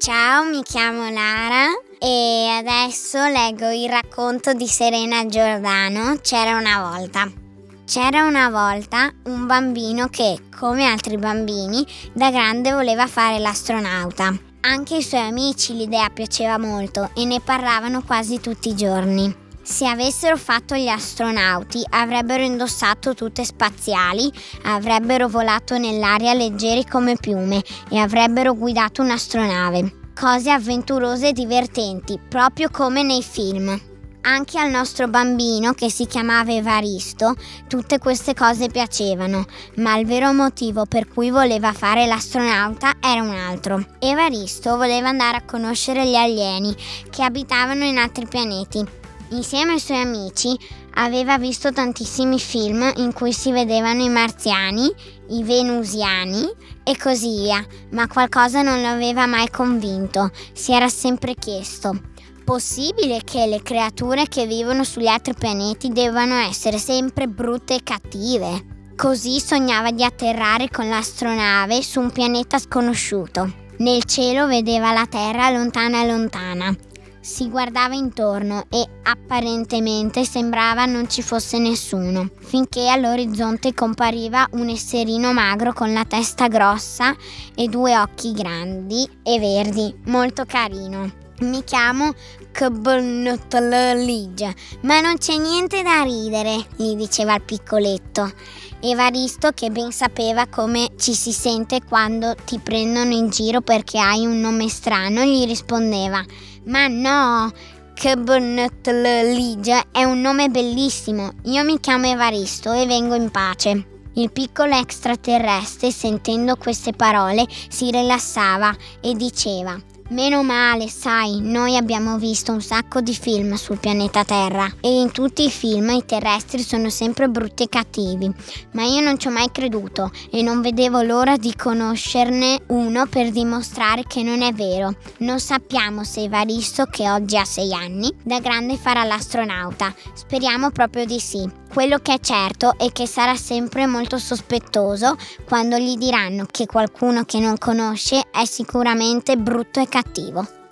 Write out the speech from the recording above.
Ciao, mi chiamo Lara e adesso leggo il racconto di Serena Giordano, C'era una volta. C'era una volta un bambino che, come altri bambini, da grande voleva fare l'astronauta. Anche ai suoi amici l'idea piaceva molto e ne parlavano quasi tutti i giorni. Se avessero fatto gli astronauti, avrebbero indossato tute spaziali, avrebbero volato nell'aria leggeri come piume e avrebbero guidato un'astronave. Cose avventurose e divertenti, proprio come nei film. Anche al nostro bambino, che si chiamava Evaristo, tutte queste cose piacevano, ma il vero motivo per cui voleva fare l'astronauta era un altro. Evaristo voleva andare a conoscere gli alieni che abitavano in altri pianeti. Insieme ai suoi amici aveva visto tantissimi film in cui si vedevano i marziani, i venusiani e così via, ma qualcosa non lo aveva mai convinto. Si era sempre chiesto: possibile che le creature che vivono sugli altri pianeti debbano essere sempre brutte e cattive? Così sognava di atterrare con l'astronave su un pianeta sconosciuto. Nel cielo vedeva la Terra lontana lontana. Si guardava intorno e apparentemente sembrava non ci fosse nessuno, finché all'orizzonte compariva un esserino magro con la testa grossa e due occhi grandi e verdi, molto carino. Mi chiamo Kbntllig, ma non c'è niente da ridere, gli diceva il piccoletto. Evaristo, che ben sapeva come ci si sente quando ti prendono in giro perché hai un nome strano, gli rispondeva: ma no, Kbntllig è un nome bellissimo, io mi chiamo Evaristo e vengo in pace. Il piccolo extraterrestre, sentendo queste parole, si rilassava e diceva: meno male, sai, noi abbiamo visto un sacco di film sul pianeta Terra e in tutti i film i terrestri sono sempre brutti e cattivi, ma io non ci ho mai creduto e non vedevo l'ora di conoscerne uno per dimostrare che non è vero. Non sappiamo se Evaristo, che oggi ha 6 anni, da grande farà l'astronauta. Speriamo proprio di sì. Quello che è certo è che sarà sempre molto sospettoso quando gli diranno che qualcuno che non conosce è sicuramente brutto e cattivo.